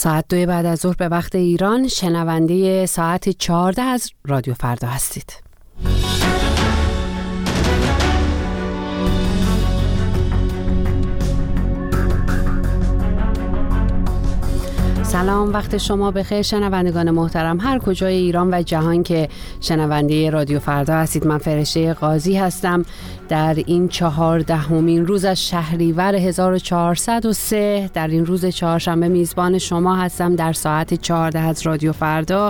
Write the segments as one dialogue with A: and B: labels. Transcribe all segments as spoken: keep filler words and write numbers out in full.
A: ساعت دوی بعد از ظهر به وقت ایران، شنونده ساعت چهارده از رادیو فردا هستید. سلام، وقت شما بخیر شنوندگان محترم هر کجای ایران و جهان که شنونده رادیو فردا هستید. من فرشته قاضی هستم. در این چهاردهمین روز از شهریور هزار و چهارصد و سه، در این روز چهارشنبه میزبان شما هستم در ساعت چهارده از رادیو فردا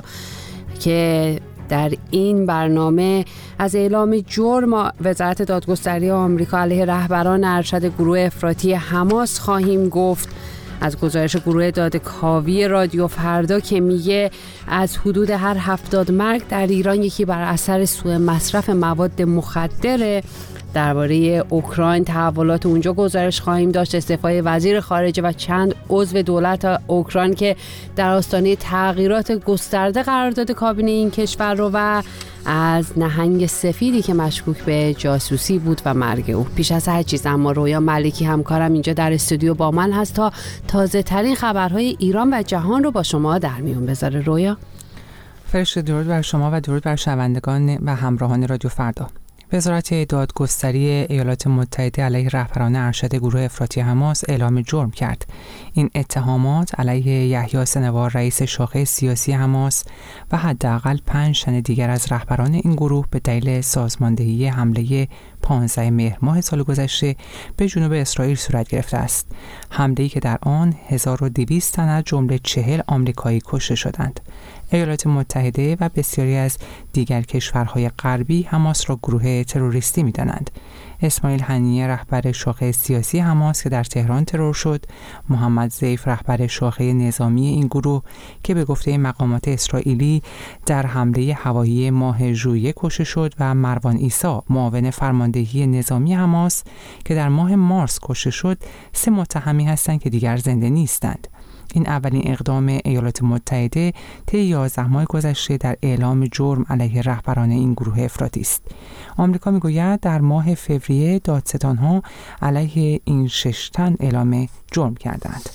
A: که در این برنامه از اعلام جرم وزارت دادگستری آمریکا علیه رهبران ارشد گروه افراطی حماس خواهیم گفت. از گزارش گروه دادکاوی رادیو فردا که میگه از حدود هر هفتاد مرگ در ایران یکی بر اثر سوء مصرف مواد مخدره. درباره اوکراین تحولات اونجا گزارش خواهیم داشت. استعفای وزیر خارجه و چند عضو دولت اوکراین که در آستانه تغییرات گسترده قرار داده کابینه این کشور رو، و از نهنگ سفیدی که مشکوک به جاسوسی بود و مرگ او. پیش از هر چیز اما رویا ملکی همکارم اینجا در استودیو با من هست تا تازه ترین خبرهای ایران و جهان رو با شما در میون بذاره. رویا.
B: فرشته، درود بر شما و درود بر شنوندگان و همراهان رادیو فردا. وزارت دادگستری ایالات متحده علیه رهبران ارشد گروه افراطی حماس اعلام جرم کرد. این اتهامات علیه یحیی سنوار رئیس شاخه سیاسی حماس و حداقل پنج تن دیگر از رهبران این گروه به دلیل سازماندهی حمله پانزده مهر ماه سال گذشته به جنوب اسرائیل صورت گرفته است. حمله‌ای که در آن هزار و دویست تن از جمله چهل آمریکایی کشته شدند. ایالات متحده و بسیاری از دیگر کشورهای غربی حماس را گروه تروریستی می‌دانند. اسماعیل هنیه رهبر شاخه سیاسی حماس که در تهران ترور شد، محمد ضیف رهبر شاخه نظامی این گروه که به گفته مقامات اسرائیلی در حمله هوایی ماه ژوئیه کشته شد و مروان عیسی معاون فرماندهی نظامی حماس که در ماه مارس کشته شد، سه متهمی هستند که دیگر زنده نیستند. این اولین اقدام ایالات متحده طی یازده ماه گذشته در اعلام جرم علیه رهبران این گروه افراطی است. آمریکا میگوید در ماه فوریه دادستان‌ها علیه این شش تن اعلام جرم کردند.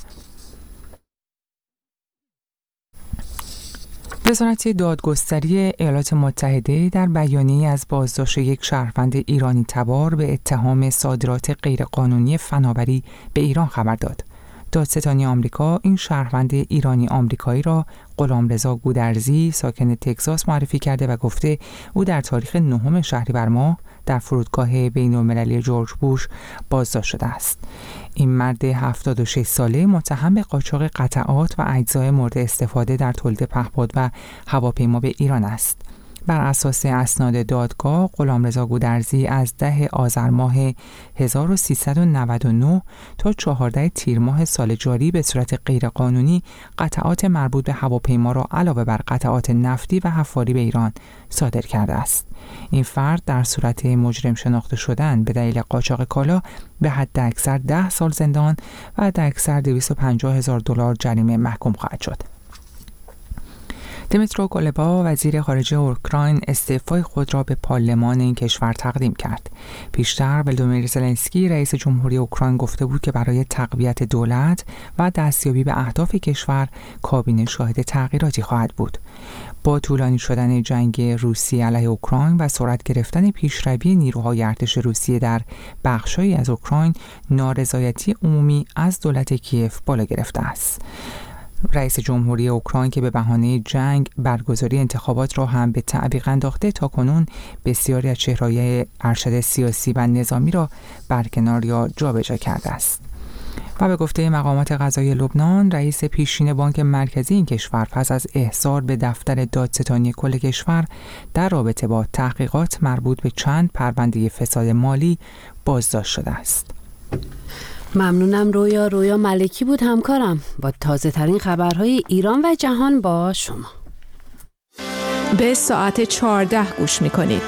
B: وزارت دادگستری ایالات متحده در بیانیه‌ای از بازداشت یک شهروند ایرانی تبار به اتهام صادرات غیرقانونی فناوری به ایران خبر داد. دادستانی آمریکا این شهروند ایرانی آمریکایی را غلامرضا گودرزی ساکن تگزاس معرفی کرده و گفته او در تاریخ نهم شهریور ماه در فرودگاه بین‌المللی جورج بوش بازداشت شده است. این مرد هفتاد و شش ساله متهم به قاچاق قطعات و اجزای مورد استفاده در تولید پهپاد و هواپیما به ایران است. بر اساس اسناد دادگاه، غلامرضا گودرزی از ده آذر ماه هزار و سیصد و نود و نه تا چهارده تیر ماه سال جاری به صورت غیرقانونی قطعات مربوط به هواپیما را علاوه بر قطعات نفتی و حفاری به ایران صادر کرده است. این فرد در صورت مجرم شناخته شدن به دلیل قاچاق کالا به حد اکثر ده سال زندان و حد اکثر دویست و پنجاه هزار دلار جریمه محکوم خواهد شد. دمیترو کولبا وزیر خارجه اوکراین استعفای خود را به پارلمان این کشور تقدیم کرد. پیشتر ولودیمیر زلنسکی رئیس جمهوری اوکراین گفته بود که برای تقویت دولت و دستیابی به اهداف کشور کابینه شاهد تغییراتی خواهد بود. با طولانی شدن جنگ روسیه علیه اوکراین و سرعت گرفتن پیشروی نیروهای ارتش روسیه در بخش‌هایی از اوکراین، نارضایتی عمومی از دولت کیف بالا گرفته است. رئیس جمهوری اوکراین که به بهانه جنگ برگزاری انتخابات را هم به تعویق انداخته، تاکنون بسیاری از چهره‌های ارشد سیاسی و نظامی را برکنار یا جابجا کرده است. و به گفته مقامات قضایی لبنان، رئیس پیشین بانک مرکزی این کشور پس از احضار به دفتر دادستانی کل کشور در رابطه با تحقیقات مربوط به چند پرونده فساد مالی بازداشت شده است.
A: ممنونم رویا. رویا ملکی بود همکارم با تازه ترین خبرهای ایران و جهان با شما.
C: به ساعت چهارده گوش میکنید.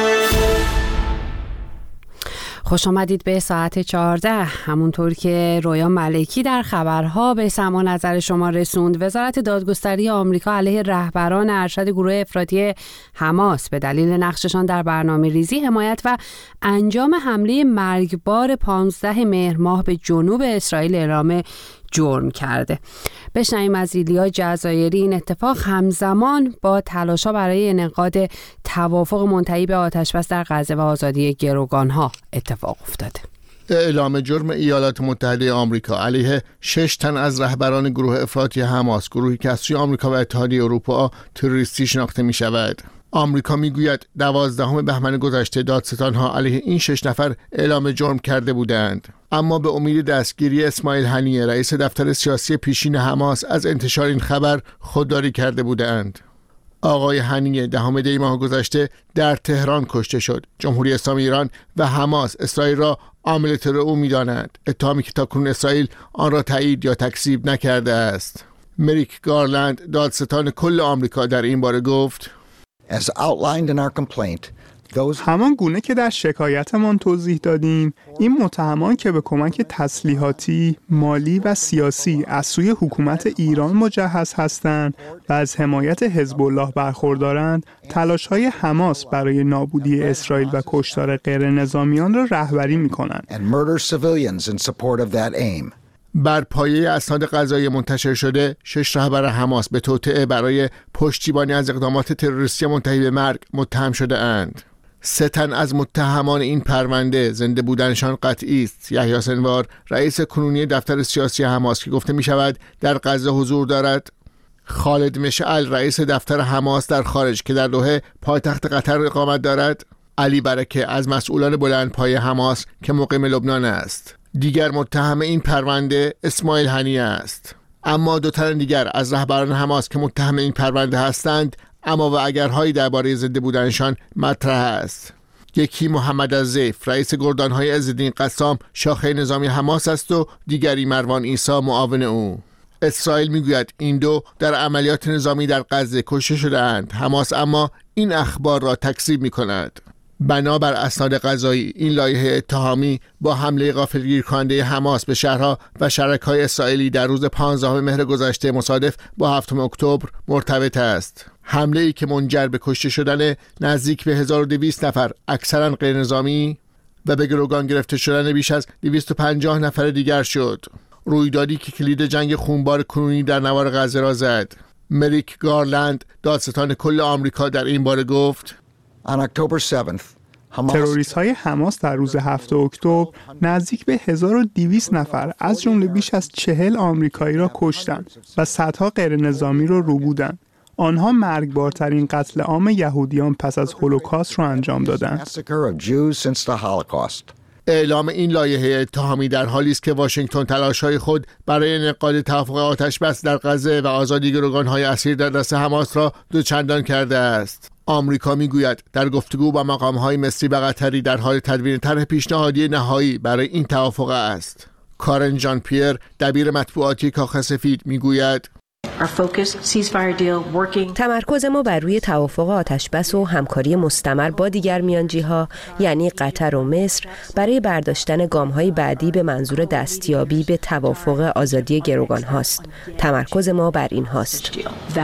A: خوش آمدید به ساعت چهارده. همونطور که رویا ملکی در خبرها به سماع نظر شما رسوند، وزارت دادگستری آمریکا علیه رهبران ارشد گروه افراطی حماس به دلیل نقششان در برنامه‌ریزی، حمایت و انجام حمله مرگبار پانزده مهر ماه به جنوب اسرائیل اعلام جرم کرده. بشنویم از ایلیا جزایری این اتفاق همزمان با تلاش‌ها برای انعقاد توافق منتهی به آتش‌بس در غزه و آزادی گروگان‌ها اتفاق افتاده.
D: اعلام جرم ایالات متحده آمریکا علیه شش تن از رهبران گروه افراطی حماس، گروهی که از سوی آمریکا و اتحادیه اروپا تروریستی شناخته می شود. آمریکا می گوید دوازدهم بهمن گذشته دادستانها علیه این شش نفر اعلام جرم کرده بودند، اما به امید دستگیری اسماعیل هنیه رئیس دفتر سیاسی پیشین حماس از انتشار این خبر خودداری کرده بودند. آقای هنیه دهم دی ماه گذشته در تهران کشته شد. جمهوری اسلامی ایران و حماس اسرائیل را عامل ترور او می‌دانند، اتهامی که تاکنون اسرائیل آن را تایید یا تکذیب نکرده است. مریک گارلند دادستان کل آمریکا در این باره گفت:
E: As outlined in our complaint,
F: همان گونه که در شکایتمان توضیح دادیم، این متهمان که به کمک تسلیحاتی، مالی و سیاسی از سوی حکومت ایران مجهز هستند و از حمایت حزب الله برخوردارند، تلاش‌های حماس برای نابودی اسرائیل و کشتار غیر نظامیان را رهبری می‌کنند.
D: بر پایه اسناد قضایی منتشر شده، شش رهبر حماس به توطئه برای پشتیبانی از اقدامات تروریستی منتهی به مرگ متهم شده اند. سه تن از متهمان این پرونده زنده بودنشان قطعی است. یحیی سنوار رئیس کنونی دفتر سیاسی حماس که گفته می شود در غزه حضور دارد، خالد مشعل رئیس دفتر حماس در خارج که در دوحه پایتخت قطر اقامت دارد، علی برکه از مسئولان بلندپایه حماس که مقیم لبنان است. دیگر متهم این پرونده اسماعیل هنیه است. اما دو تن دیگر از رهبران حماس که متهم این پرونده هستند اما و اگرهایی درباره زنده بودنشان مطرح است. یکی محمد الزیف رئیس گردانهای عزالدین قسام شاخه نظامی حماس است و دیگری مروان عیسی معاون او. اسرائیل میگوید این دو در عملیات نظامی در غزه کشته شده‌اند. حماس اما این اخبار را تکذیب می‌کند. بنابر اسناد قضایی این لایحه اتهامی با حمله غافلگیر کننده حماس به شهرها و شرکای اسرائیلی در روز پانزدهم مهر گذشته مصادف با هفتم اکتبر مرتبط است. حمله ای که منجر به کشته شدن نزدیک به هزار و دویست نفر اکثرا غیر نظامی و به گروگان گرفته شدن بیش از دویست و پنجاه نفر دیگر شد. رویدادی که کلید جنگ خونبار کنونی در نوار غزه را زد. مریک گارلند دادستان کل آمریکا در این باره گفت:
F: تروریست های حماس در روز هفتم اکتبر نزدیک به هزار و دویست نفر از جمله بیش از چهل آمریکایی را کشتند و صدها غیر نظامی را روبودند. آنها مرگبارترین قتل عام یهودیان پس از هولوکاست را انجام دادند.
D: اعلام این لایحه اتهامی در حالی است که واشنگتن تلاش‌های خود برای انعقاد توافق آتش‌بس در غزه و آزادی گروگان‌های اسیر در دست حماس را دوچندان کرده است. آمریکا میگوید در گفتگو با مقام‌های مصری و قطری در حال تدوین طرح پیشنهادی نهایی برای این توافق است. کارن جان پیر دبیر مطبوعاتی کاخ سفید میگوید:
G: تمرکز ما بر روی توافق آتشبس و همکاری مستمر با دیگر میانجی‌ها یعنی قطر و مصر برای برداشتن گام‌های بعدی به منظور دستیابی به توافق آزادی گروگان هاست. تمرکز ما بر این هاست.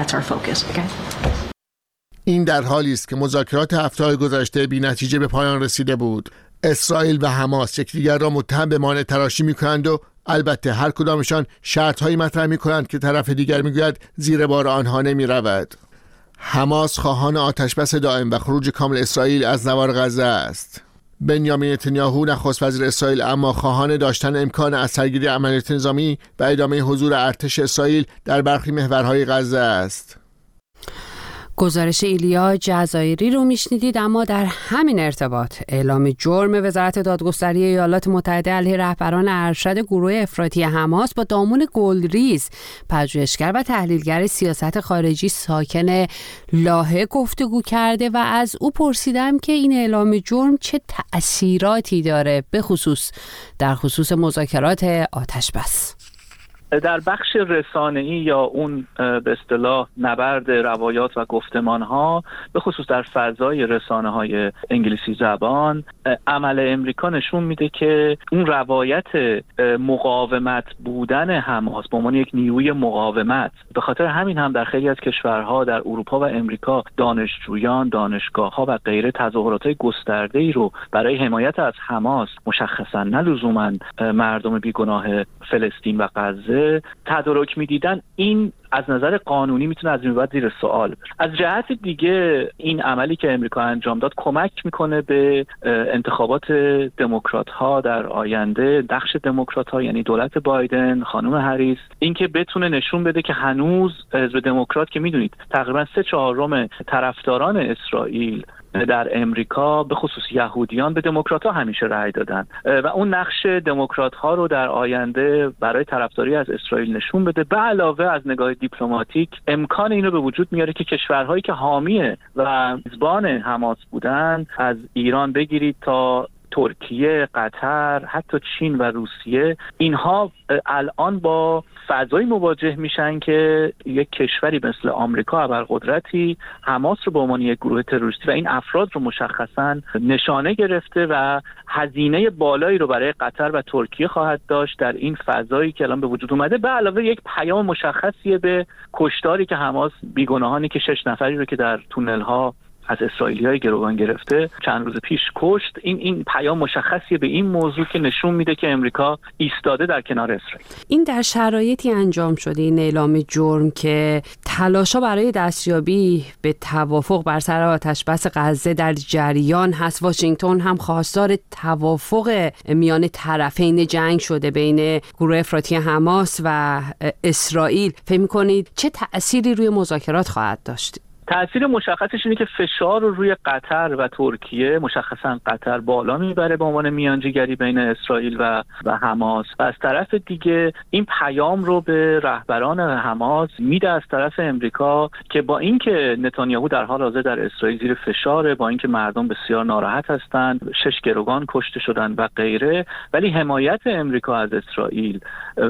D: این در حالی است که مذاکرات هفته گذشته بی نتیجه به پایان رسیده بود. اسرائیل و حماس یکدیگر را متهم به مانع تراشی می‌کنند و البته هر کدامشان شرط‌هایی مطرح می‌کنند که طرف دیگر می‌گوید زیر بار آنها نمی‌رود. حماس خواهان آتشبس دائم و خروج کامل اسرائیل از نوار غزه است. بنیامین نتانیاهو نخست وزیر اسرائیل اما خواهان داشتن امکان از سرگیری عملیات نظامی و ادامه حضور ارتش اسرائیل در برخی محورهای غزه است.
A: گزارش ایلیا جزایری رو میشنیدید. اما در همین ارتباط اعلام جرم وزارت دادگستری ایالات متحده علیه رهبران ارشد گروه افراطی حماس با دامون گلدریز، پژوهشگر و تحلیلگر سیاست خارجی ساکن لاهه گفتگو کرده و از او پرسیدم که این اعلام جرم چه تأثیراتی داره، به خصوص در خصوص مذاکرات آتشبس.
H: در بخش رسانه‌ای یا اون به اصطلاح نبرد روایات و گفتمان‌ها، به خصوص در فضای رسانه‌های انگلیسی زبان، عمل امریکا نشون میده که اون روایت مقاومت بودن حماس به عنوان یک نیروی مقاومت، به خاطر همین هم در خیلی از کشورها در اروپا و امریکا دانشجویان، دانشگاه‌ها و غیره تظاهرات‌های گسترده‌ای رو برای حمایت از حماس، مشخصاً نه لزوماً مردم بیگناه فلسطین و غزه، شده تدارک میدیدن، این از نظر قانونی میتونه از این بعد زیر سوال بره. از جهت دیگه این عملی که امریکا انجام داد کمک میکنه به انتخابات دموکرات ها در آینده، نقش دموکرات ها یعنی دولت بایدن، خانم هریس، اینکه بتونه نشون بده که هنوز حزب دموکرات که میدونید تقریبا سه چهارم طرفداران اسرائیل در امریکا به خصوص یهودیان به دموکرات‌ها همیشه رأی دادن و اون نقش دموکرات‌ها رو در آینده برای طرفداری از اسرائیل نشون بده. به علاوه از نگاه دیپلماتیک امکان اینو به وجود میاره که کشورهایی که حامی و میزبان حماس بودن، از ایران بگیرید تا ترکیه، قطر، حتی چین و روسیه، اینها الان با فضایی مواجه میشن که یک کشوری مثل آمریکا ابرقدرتی حماس رو به عنوان یک گروه تروریستی و این افراد رو مشخصاً نشانه گرفته و هزینه بالایی رو برای قطر و ترکیه خواهد داشت در این فضایی که الان به وجود اومده. به علاوه یک پیام مشخصیه به کشتاری که حماس، بیگناهانی که شش نفری رو که در تونل ها از اسرائیلی‌های گروگان گرفته چند روز پیش کشت، این این پیام مشخصیه به این موضوع که نشون میده که امریکا ایستاده در کنار اسرائیل.
A: این در شرایطی انجام شده، این اعلام جرم، که تلاش‌ها برای دستیابی به توافق بر سر آتش‌بس غزه در جریان هست. واشنگتن هم خواستار توافق میان طرفین جنگ شده بین گروه افراطی حماس و اسرائیل. فکر می‌کنید چه تأثیری روی مذاکرات خواهد داشت؟
H: تأثیر مشخصش اینه که فشار رو روی قطر و ترکیه، مشخصا قطر، بالا میبره به عنوان میانجیگری بین اسرائیل و و حماس و از طرف دیگه این پیام رو به رهبران حماس میده از طرف امریکا که با اینکه نتانیاهو در حال حاضر در اسرائیل زیر فشاره، با اینکه مردم بسیار ناراحت هستند، شش گروگان کشته شدن و غیره، ولی حمایت امریکا از اسرائیل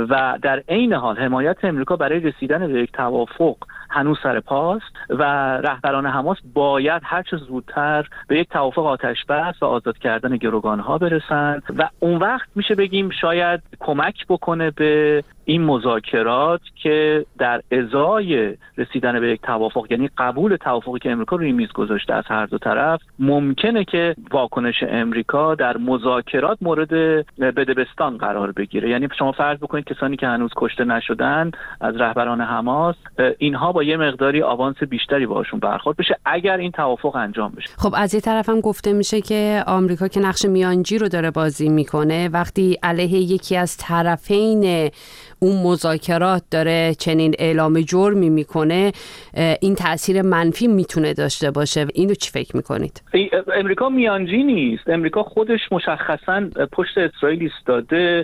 H: و در عین حال حمایت امریکا برای رسیدن به یک توافق هنوز سر پاست و رهبران حماس باید هر چه زودتر به یک توافق آتش‌بس و آزاد کردن گروگان‌ها برسند و اون وقت میشه بگیم شاید کمک بکنه به این مذاکرات که در ازای رسیدن به یک توافق، یعنی قبول توافقی که امریکا روی میز گذاشته از هر دو طرف، ممکنه که واکنش امریکا در مذاکرات مورد بدبستان قرار بگیره. یعنی شما فرض بکنید کسانی که هنوز کشته نشدن از رهبران حماس، اینها با یه مقداری آوانس بیشتری باشون برخورد بشه اگر این توافق انجام بشه.
A: خب از یه طرف هم گفته میشه که آمریکا که نقش میانجی رو داره بازی میکنه، وقتی علیه یکی از طرفین اون مذاکرات داره چنین اعلام جرمی میکنه، این تأثیر منفی میتونه داشته باشه. اینو چی فکر میکنید؟
H: امریکا میانجی نیست، امریکا خودش مشخصاً پشت اسرائیل ایستاده.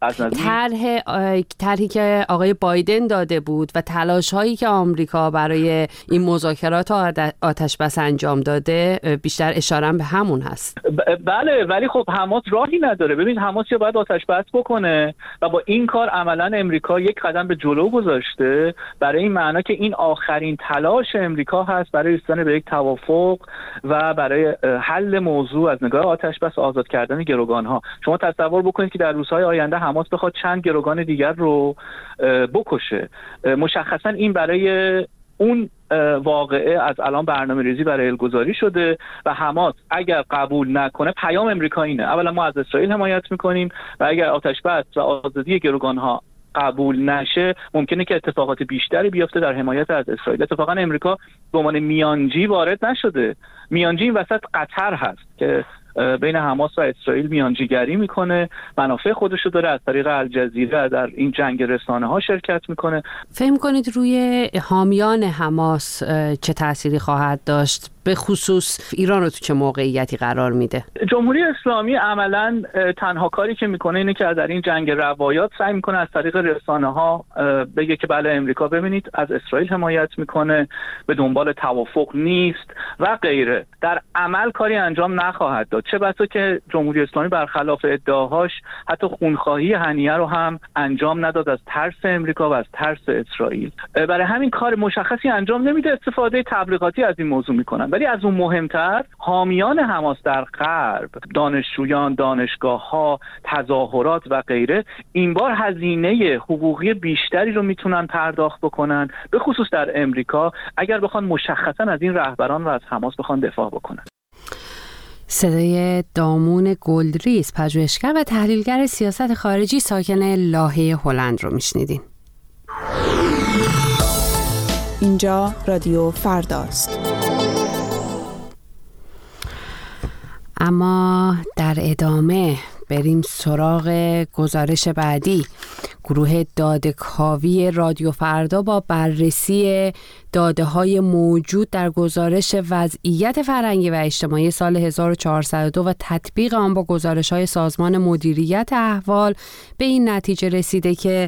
A: طرح طرحی که آقای بایدن داده بود و تلاش هایی که آمریکا برای این مذاکرات آتش‌بس انجام داده بیشتر اشاره به همون هست.
H: بله، ولی خب حماس راهی نداره. ببین حماس یا باید آتش‌بس بکنه و با این کار عملاً امریکا یک قدم به جلو گذاشته، برای این معنا که این آخرین تلاش امریکا هست برای رسیدن به یک توافق و برای حل موضوع از نگاه آتش‌بس و آزاد کردن گروگان‌ها. شما تصور بکنید که در روزهای آینده حماس بخواد چند گروگان دیگر رو بکشه. مشخصا این برای اون واقعه از الان برنامه ریزی برای الگذاری شده و حماس اگر قبول نکنه، پیام امریکا اینه: اولا ما از اسرائیل حمایت میکنیم و اگر آتش‌بس و آزادی گروگان‌ها قبول نشه ممکنه که اتفاقات بیشتری بیفته در حمایت از اسرائیل. اتفاقا امریکا به عنوان میانجی وارد نشده. میانجی این وسط قطر هست که بین حماس و اسرائیل میانجیگری میکنه، منافع خودشو داره، از طریق الجزیره در این جنگ رسانه ها شرکت میکنه.
A: فهم کنید روی حامیان حماس چه تأثیری خواهد داشت؟ به خصوص ایران رو تو چه موقعیتی قرار میده؟
H: جمهوری اسلامی عملاً تنها کاری که میکنه اینه که در این جنگ روایات سعی میکنه از طریق رسانه ها بگه که بله امریکا ببینید از اسرائیل حمایت میکنه، به دنبال توافق نیست و غیره. در عمل کاری انجام نخواهد داد، چه بسا که جمهوری اسلامی برخلاف ادعاهاش حتی خونخواهی هنیه رو هم انجام نداد از ترس امریکا و از ترس اسرائیل. برای همین کار مشخصی انجام نمیده، استفاده تبلیغاتی از این موضوع میکنن. ولی از اون مهمتر حامیان حماس در غرب، دانشجویان، دانشگاه‌ها، تظاهرات و غیره، این بار هزینه حقوقی بیشتری رو میتونن پرداخت بکنن، به خصوص در امریکا، اگر بخوان مشخصا از این رهبران و از حماس بخوان دفاع بکنن.
A: صدای دامون گلدریز، پژوهشگر و تحلیلگر سیاست خارجی ساکن لاهه هلند رو میشنیدین.
C: اینجا رادیو فرداست.
A: اما در ادامه بریم سراغ گزارش بعدی. گروه داده‌کاوی رادیو فردا با بررسی داده‌های موجود در گزارش وضعیت فرهنگی و اجتماعی سال هزار و چهارصد و دو و تطبیق آن با گزارش‌های سازمان مدیریت احوال به این نتیجه رسیده که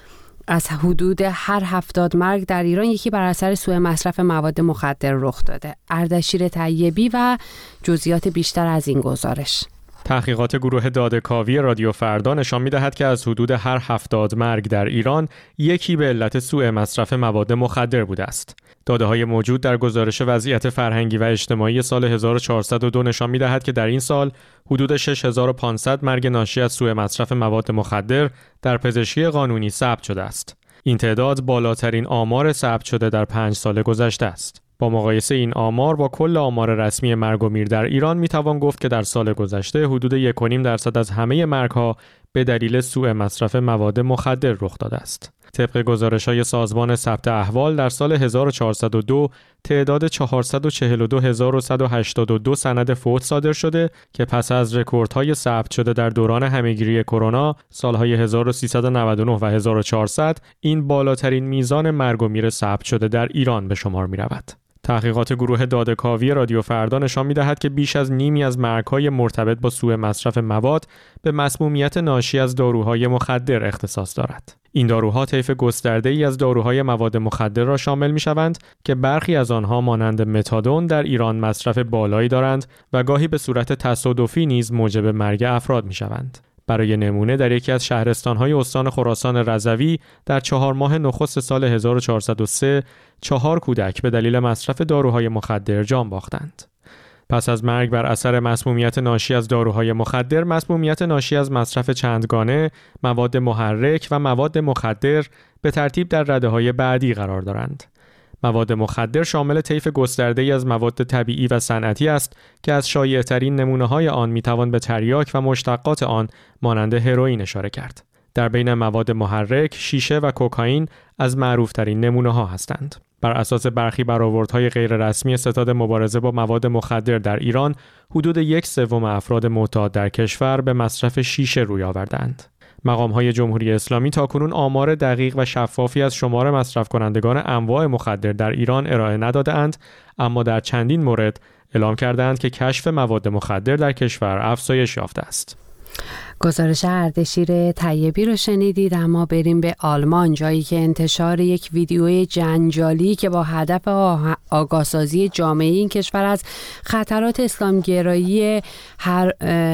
A: از حدود هر هفتاد مرگ در ایران یکی بر اثر سوء مصرف مواد مخدر رخ داده. اردشیر طیبی و جزئیات بیشتر از این گزارش.
I: تحقیقات گروه داده‌کاوی رادیو فردا نشان می‌دهد که از حدود هر هفتاد مرگ در ایران یکی به علت سوء مصرف مواد مخدر بوده است. داده‌های موجود در گزارش وضعیت فرهنگی و اجتماعی سال هزار و چهارصد و دو نشان می‌دهد که در این سال حدود شش هزار و پانصد مرگ ناشی از سوء مصرف مواد مخدر در پزشکی قانونی ثبت شده است. این تعداد بالاترین آمار ثبت شده در پنج سال گذشته است. با مقایسه این آمار با کل آمار رسمی مرگ و میر در ایران میتوان گفت که در سال گذشته حدود یک و نیم درصد از همه مرگ‌ها به دلیل سوء مصرف مواد مخدر رخ داده است. طبق گزارش‌های سازمان ثبت احوال در سال هزار و چهارصد و دو تعداد چهارصد و چهل و دو هزار و صد و هشتاد و دو سند فوت صادر شده که پس از رکوردهای ثبت شده در دوران همهگیری کرونا سالهای هزار و سیصد و نود و نه و هزار و چهارصد این بالاترین میزان مرگ و میر ثبت شده در ایران به شمار می‌رود. تحقیقات گروه داده‌کاوی رادیو فردا نشان می‌دهد که بیش از نیمی از مرگ‌های مرتبط با سوء مصرف مواد به مسمومیت ناشی از داروهای مخدر اختصاص دارد. این داروها طیف گسترده‌ای از داروهای مواد مخدر را شامل می‌شوند که برخی از آنها مانند متادون در ایران مصرف بالایی دارند و گاهی به صورت تصادفی نیز موجب مرگ افراد می‌شوند. برای نمونه در یکی از شهرستان‌های استان خراسان رضوی در چهار ماه نخست سال هزار و چهارصد و سه چهار کودک به دلیل مصرف داروهای مخدر جان باختند. پس از مرگ بر اثر مسمومیت ناشی از داروهای مخدر، مسمومیت ناشی از مصرف چندگانه، مواد محرک و مواد مخدر به ترتیب در رده‌های بعدی قرار دارند. مواد مخدر شامل طیف گسترده‌ای از مواد طبیعی و صنعتی است که از شایع‌ترین نمونه‌های آن می‌توان به تریاک و مشتقات آن مانند هروئین اشاره کرد. در بین مواد محرک، شیشه و کوکائین از معروف‌ترین نمونه‌ها هستند. بر اساس برخی برآوردهای غیررسمی ستاد مبارزه با مواد مخدر در ایران، حدود یک سوم افراد معتاد در کشور به مصرف شیشه روی آوردند. مقام‌های جمهوری اسلامی تاکنون آمار دقیق و شفافی از شمار مصرف کنندگان انواع مخدر در ایران ارائه ندادند، اما در چندین مورد اعلام کردند که کشف مواد مخدر در کشور افزایش یافته است.
A: گزارش اردشیر طیبی رو شنیدید. اما بریم به آلمان، جایی که انتشار یک ویدیوی جنجالی که با هدف آگاهسازی جامعه این کشور از خطرات اسلامگرایی هر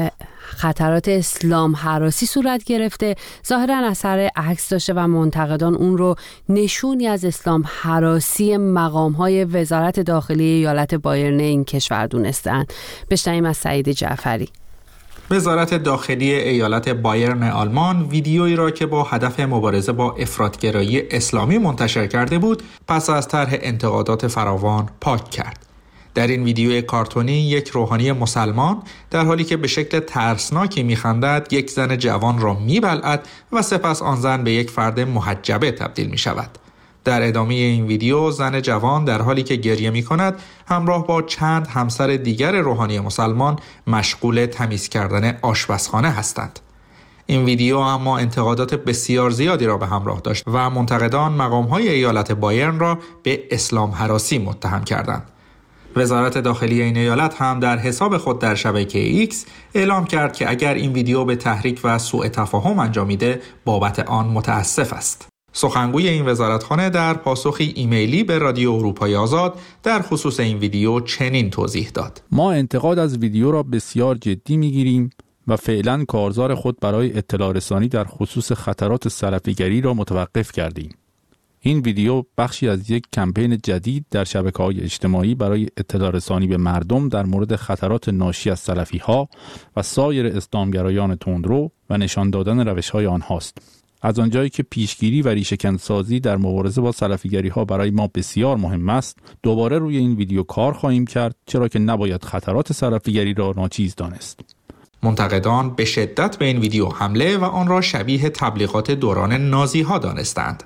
A: خطرات اسلام هراسی صورت گرفته ظاهراً اثر عکس داشته و منتقدان اون رو نشونی از اسلام هراسی مقام‌های وزارت داخلی ایالت بایرن این کشور دونستند. بشنویم از سعید جعفری.
J: وزارت داخلی ایالت بایرن آلمان ویدیویی را که با هدف مبارزه با افراطگرایی اسلامی منتشر کرده بود پس از طرح انتقادات فراوان پاک کرد. در این ویدیو کارتونی یک روحانی مسلمان در حالی که به شکل ترسناکی می‌خندد یک زن جوان را می‌بلعد و سپس آن زن به یک فرد محجبه تبدیل می‌شود. در ادامه این ویدیو زن جوان در حالی که گریه می‌کند همراه با چند همسر دیگر روحانی مسلمان مشغول تمیز کردن آشپزخانه هستند. این ویدیو اما انتقادات بسیار زیادی را به همراه داشت و منتقدان مقام‌های ایالت بایرن را به اسلام هراسی متهم کردند. وزارت داخلی این ایالت هم در حساب خود در شبکه ایکس اعلام کرد که اگر این ویدیو به تحریک و سوء تفاهم انجامیده بابت آن متاسف است. سخنگوی این وزارتخانه در پاسخی ایمیلی به رادیو اروپای آزاد در خصوص این ویدیو چنین توضیح داد:
K: ما انتقاد از ویدیو را بسیار جدی می‌گیریم و فعلا کارزار خود برای اطلاع رسانی در خصوص خطرات سلفیگری را متوقف کردیم. این ویدیو بخشی از یک کمپین جدید در شبکه‌های اجتماعی برای اطلاع رسانی به مردم در مورد خطرات ناشی از سلفی‌ها و سایر اسلامگرایان تندرو و نشان دادن روش‌های آنهاست. از آنجایی که پیشگیری و ریشه‌کندسازی در مبارزه با سلفیگری‌ها برای ما بسیار مهم است، دوباره روی این ویدیو کار خواهیم کرد، چرا که نباید خطرات سلفیگری را ناچیز دانست.
J: منتقدان به شدت به این ویدیو حمله و آن را شبیه تبلیغات دوران نازی‌ها دانستند.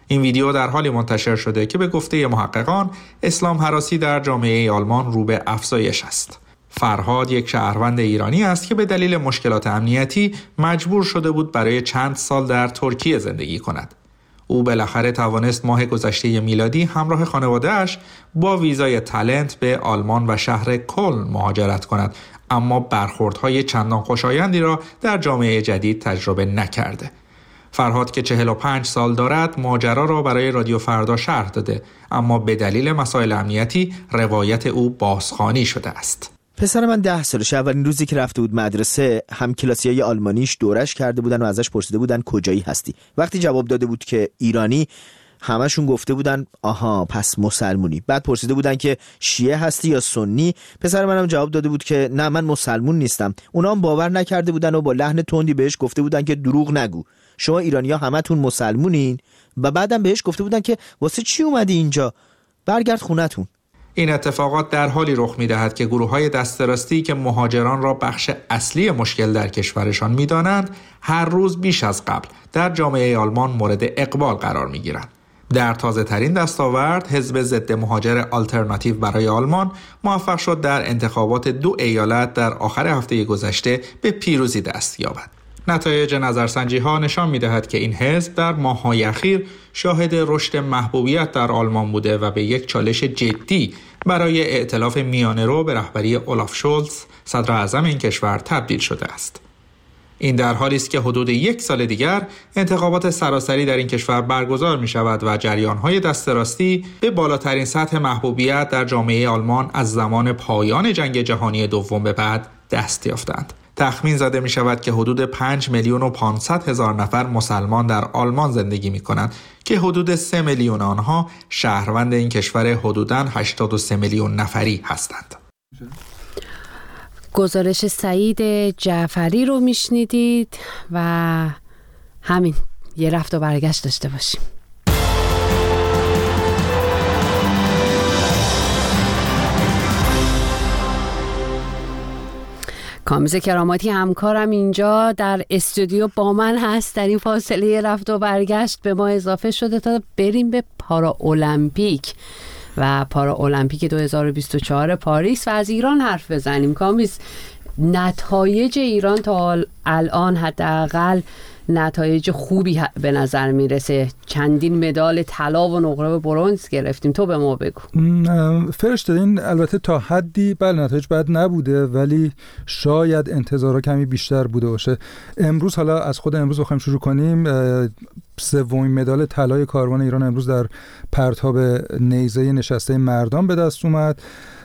J: این ویدیو در حالی منتشر شده که به گفته محققان اسلام هراسی در جامعه آلمان رو به افزایش است. فرهاد یک شهروند ایرانی است که به دلیل مشکلات امنیتی مجبور شده بود برای چند سال در ترکیه زندگی کند. او بالاخره توانست ماه گذشته میلادی همراه خانواده‌اش با ویزای تالنت به آلمان و شهر کلن مهاجرت کند، اما برخوردهای چندان خوشایندی را در جامعه جدید تجربه نکرده. فرهاد که چهل و پنج سال دارد ماجرا را برای رادیو فردا شرح داده، اما به دلیل مسائل امنیتی روایت او بازخوانی شده است.
L: پسر من ده سالشه. اولین روزی که رفته بود مدرسه، هم کلاسیای آلمانیش دورش کرده بودن و ازش پرسیده بودن کجایی هستی. وقتی جواب داده بود که ایرانی، همشون گفته بودن آها پس مسلمونی. بعد پرسیده بودن که شیعه هستی یا سنی. پسر منم جواب داده بود که نه من مسلمون نیستم. اونا هم باور نکرده بودن و با لحن تندی بهش گفته بودن که دروغ نگو، شما ایرانی‌ها همتون مسلمونین. و بعدم بهش گفته بودن که واسه چی اومدی اینجا، برگرد خونتون.
J: این اتفاقات در حالی رخ می‌دهد که گروه‌های دست راستی که مهاجران را بخش اصلی مشکل در کشورشان می‌دانند، هر روز بیش از قبل در جامعه آلمان مورد اقبال قرار می‌گیرند. در تازه‌ترین دستاورد، حزب ضد مهاجر آلترناتیو برای آلمان موفق شد در انتخابات دو ایالت در آخر هفته گذشته به پیروزی دست یابد. نتایج نظرسنجی‌ها نشان می‌دهد که این حزب در ماه‌های اخیر شاهد رشد محبوبیت در آلمان بوده و به یک چالش جدی برای ائتلاف میانه‌رو به رهبری اولاف شولز، صدر اعظم این کشور، تبدیل شده است. این در حالی است که حدود یک سال دیگر انتخابات سراسری در این کشور برگزار می‌شود و جریان‌های دست راستی به بالاترین سطح محبوبیت در جامعه آلمان از زمان پایان جنگ جهانی دوم به بعد دست یافتند. تخمین زده می شود که حدود پنج میلیون و پانصد هزار نفر مسلمان در آلمان زندگی می کنند که حدود سه میلیون آنها شهروند این کشور حدوداً هشتاد و سه میلیون نفری هستند.
A: گزارش سعید جعفری رو میشنیدید و همین یه رفت و برگشت داشته باشیم. کامیز کراماتی همکارم اینجا در استودیو با من هست. در این فاصله رفت و برگشت به ما اضافه شده تا بریم به پارا المپیک و پارا المپیک دو هزار و بیست و چهار پاریس و از ایران حرف بزنیم. کامیز، نتایج ایران تا الان حداقل نتایج خوبی به نظر میرسه. چندین مدال طلا و نقره برنز گرفتیم. تو به ما بگو.
M: فرشته، این البته تا حدی بله نتایج بد نبوده، ولی شاید انتظارها کمی بیشتر بوده باشه. امروز، حالا از خود امروز بخوایم شروع کنیم، سومین مدال طلای کاروان ایران امروز در پرتاب نیزه نشسته مردان به دست اومد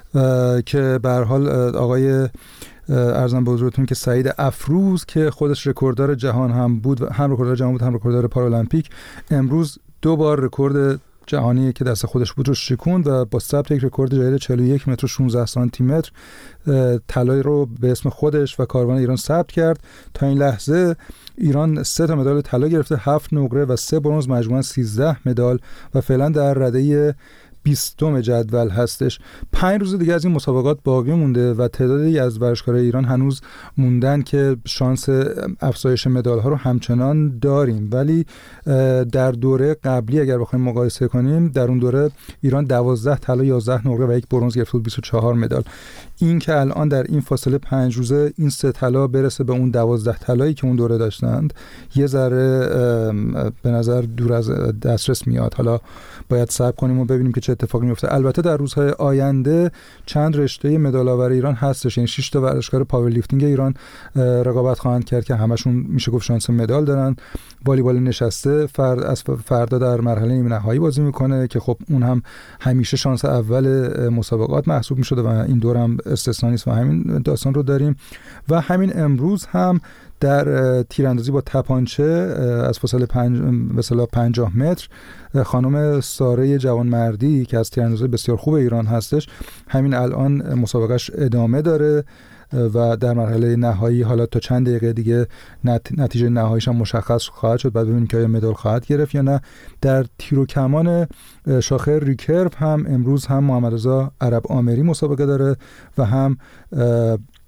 M: که به هر حال آقای ارزم به حضورتون که سعید افروز که خودش رکورددار جهان هم بود، هم رکورددار جهان بود هم رکورددار پارالمپیک، امروز دو بار رکورد جهانی که دست خودش بود رو شکوند و با ثبت یک رکورد جدید چهل و یک متر و شانزده سانتی متر طلای رو به اسم خودش و کاروان ایران ثبت کرد. تا این لحظه ایران سه تا مدال طلا گرفته، هفت نقره و سه برنز، مجموعاً سیزده مدال و فعلا در رده بیستم جدول هستش. پنج روز دیگه از این مسابقات باقی مونده و تعدادی از ورزشکارای ایران هنوز موندن که شانس افزایش مدال ها رو همچنان داریم، ولی در دوره قبلی اگر بخوایم مقایسه کنیم، در اون دوره ایران دوازده طلا، یازده نقره و یک برنز گرفت بود، بیست و چهار مدال. این که الان در این فاصله پنج روزه این سه طلا برسه به اون دوازده طلایی که اون دوره داشتند، یه ذره به نظر دور از دسترس میاد. حالا باید صبر کنیم و ببینیم که چه اتفاقی میفته. البته در روزهای آینده چند رشته مدال آور ایران هستش، یعنی شش تا ورزشکار پاور لیفتینگ ایران رقابت خواهند کرد که همشون میشه گفت شانس مدال دارن. والیبال نشسته فرد از فردا در مرحله نیمه نهایی بازی میکنه که خب اون هم همیشه شانس اول مسابقات محسوب میشده و این دور هم استثنا نیست و همین داستان رو داریم. و همین امروز هم در تیراندازی با تپانچه از فاصله پنج مثلا پنجاه متر خانم ساره جوانمردی که از تیراندازی بسیار خوب ایران هستش، همین الان مسابقهش ادامه داره و در مرحله نهایی حالا تا چند دقیقه دیگه نتیجه نهاییش هم مشخص خواهد شد، بعد ببینیم که آیا مدال خواهد گرفت یا نه. در تیر و کمان شاخه ریکرو هم امروز هم محمد رضا عرب آمری مسابقه داره و هم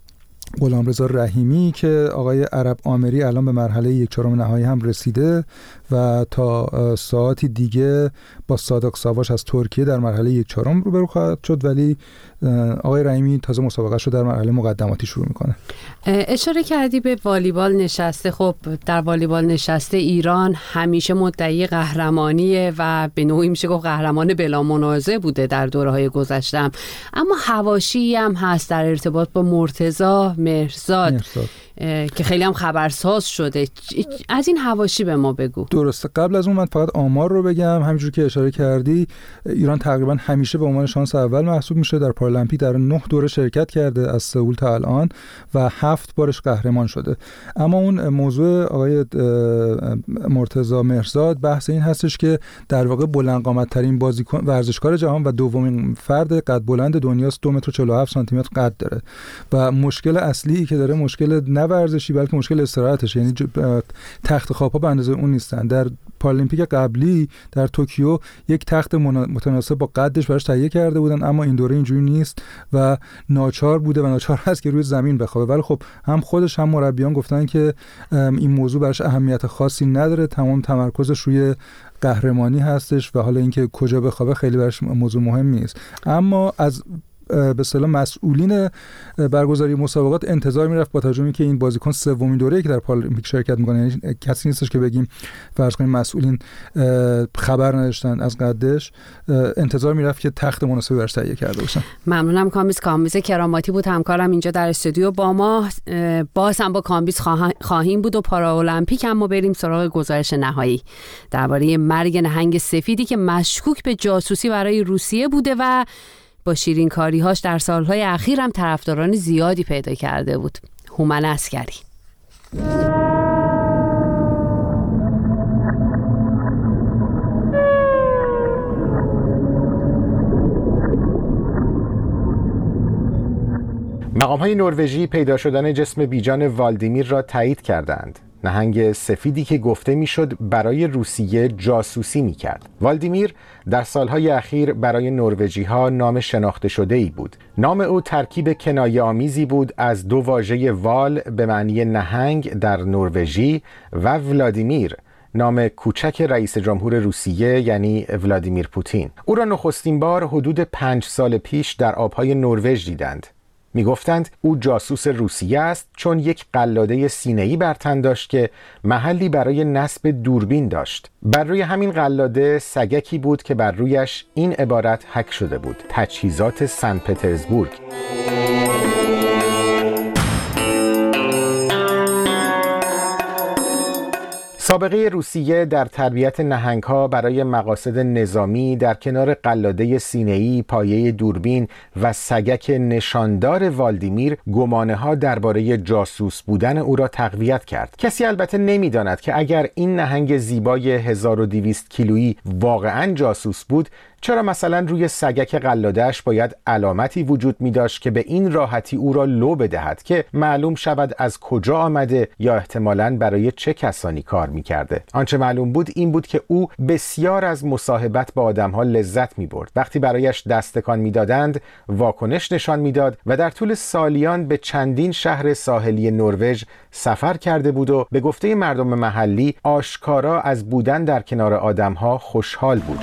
M: غلامرضا رحیمی که آقای عرب آمری الان به مرحله یک چهارم نهایی هم رسیده و تا ساعتی دیگه با صادق ساواش از ترکیه در مرحله یک چهارم روبرو خواهد شد، ولی آقای رحیمی تازه مسابقهش رو در مرحله مقدماتی شروع میکنه.
A: اشاره کردی به والیبال نشسته. خب در والیبال نشسته ایران همیشه مدعی قهرمانیه و به نوعی میشه گفت قهرمان بلا منازع بوده در دوره‌های گذشته، اما حواشی هم هست در ارتباط با مرتضی مهرزاد, مهرزاد. که خیلی هم خبرساز شده. از این حواشی به ما بگو.
M: درسته. قبل از اون من فقط آمار رو بگم. همینجور که اشاره کردی ایران تقریبا همیشه به عنوان شانس اول محسوب میشه. در پارالمپیک در نه دوره شرکت کرده از سئول تا الان و هفت بارش قهرمان شده. اما اون موضوع آقای مرتضی مهرزاد بحث این هستش که در واقع بلند قامت ترین بازیکن ورزشکار جهان و دومین فرد قد بلند دنیاست. دو متر و چهل و هفت سانتی متر قد داره و مشکل اصلی که داره مشکل نه ورزشی بلکه مشکل استراحتش، یعنی تخت خواب‌ها به اندازه اون نیستن. در پارالمپیک قبلی در توکیو یک تخت متناسب با قدش براش تهیه کرده بودن، اما این دوره اینجوری نیست و ناچار بوده و ناچار هست که روی زمین بخوابه. ولی خب هم خودش هم مربیان گفتن که این موضوع براش اهمیت خاصی نداره، تمام تمرکزش روی قهرمانی هستش و حالا اینکه کجا بخوابه خیلی براش موضوع مهم نیست. اما از به اصطلاح مسئولین برگزاری مسابقات انتظار میرفت با توجه که این بازیکن سومین دوره‌ای که در پارالمپیک شرکت میکنه، یعنی کسی نیستش که بگیم فرض کنیم مسئولین خبر نداشتن از قدش، انتظار میرفت که تخت مناسبی براش تهیه کرده باشن.
A: ممنونم. کامبیز کامبیز کراماتی بود همکارم اینجا در استودیو با ما. باز هم با کامبیز خواهیم بود و پارالمپیک. اما بریم سراغ گزارش نهایی درباره مرگ نهنگ سفیدی که مشکوک به جاسوسی برای روسیه بوده و با شیرین کاری‌هاش در سالهای اخیر هم طرفداران زیادی پیدا کرده بود. هومن عسکری.
N: مقام‌های نروژی پیدا شدن جسم بیجان والدیمیر را تایید کردند. نهنگ سفیدی که گفته میشد برای روسیه جاسوسی میکرد. والدیمیر در سالهای اخیر برای نروژی‌ها نام شناخته شده‌ای بود. نام او ترکیب کنایه آمیزی بود از دو واژه وال به معنی نهنگ در نروژی و ولادیمیر نام کوچک رئیس جمهور روسیه یعنی ولادیمیر پوتین. او را نخستین بار حدود پنج سال پیش در آبهای نروژ دیدند. می گفتند او جاسوس روسیه است چون یک قلاده سینه‌ای بر تن داشت که محلی برای نصب دوربین داشت. بر روی همین قلاده سگکی بود که بر رویش این عبارت حک شده بود: تجهیزات سن پترزبورگ. سابقه روسیه در تربیت نهنگ‌ها برای مقاصد نظامی در کنار قلاده سینه‌ای، پایه دوربین و سگک نشاندار والدیمیر گمانه‌ها درباره جاسوس بودن او را تقویت کرد. کسی البته نمی‌داند که اگر این نهنگ زیبای هزار و دویست کیلویی واقعاً جاسوس بود، چرا مثلا روی سگک قلاده‌اش باید علامتی وجود می داشت که به این راحتی او را لو بدهد که معلوم شود از کجا آمده یا احتمالاً برای چه کسانی کار می کرده. آنچه معلوم بود این بود که او بسیار از مصاحبت با آدم‌ها لذت می برد. وقتی برایش دستکان می دادند واکنش نشان می داد و در طول سالیان به چندین شهر ساحلی نروژ سفر کرده بود و به گفته مردم محلی آشکارا از بودن در کنار آدم‌ها خوشحال بود.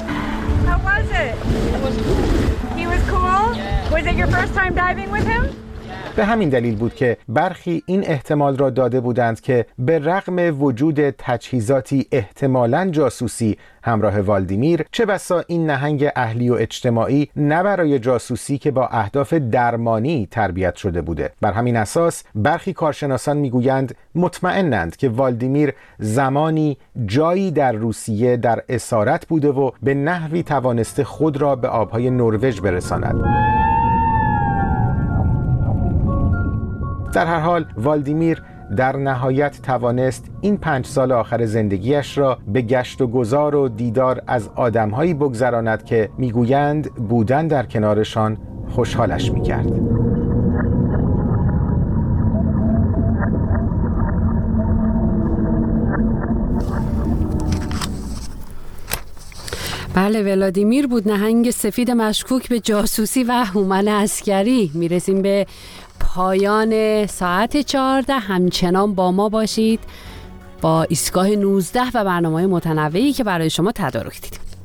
N: به همین دلیل بود که برخی این احتمال را داده بودند که به رغم وجود تجهیزاتی احتمالاً جاسوسی همراه والدیمیر، چه بسا این نهنگ اهلی و اجتماعی نه برای جاسوسی که با اهداف درمانی تربیت شده بوده. بر همین اساس برخی کارشناسان میگویند مطمئنند که والدیمیر زمانی جایی در روسیه در اسارت بوده و به نحوی توانسته خود را به آبهای نروژ برساند. در هر حال والدیمیر در نهایت توانست این پنج سال آخر زندگیش را به گشت و گذار و دیدار از آدم‌هایی بگذراند که میگویند بودن در کنارشان خوشحالش میکرد.
A: بله، ولادیمیر بود، نهنگ سفید مشکوک به جاسوسی و هومن عسکری. میرسیم به پایان ساعت چهارده همچنان با ما باشید با ایستگاه نوزده و برنامه‌های متنوعی که برای شما تدارک دیدیم.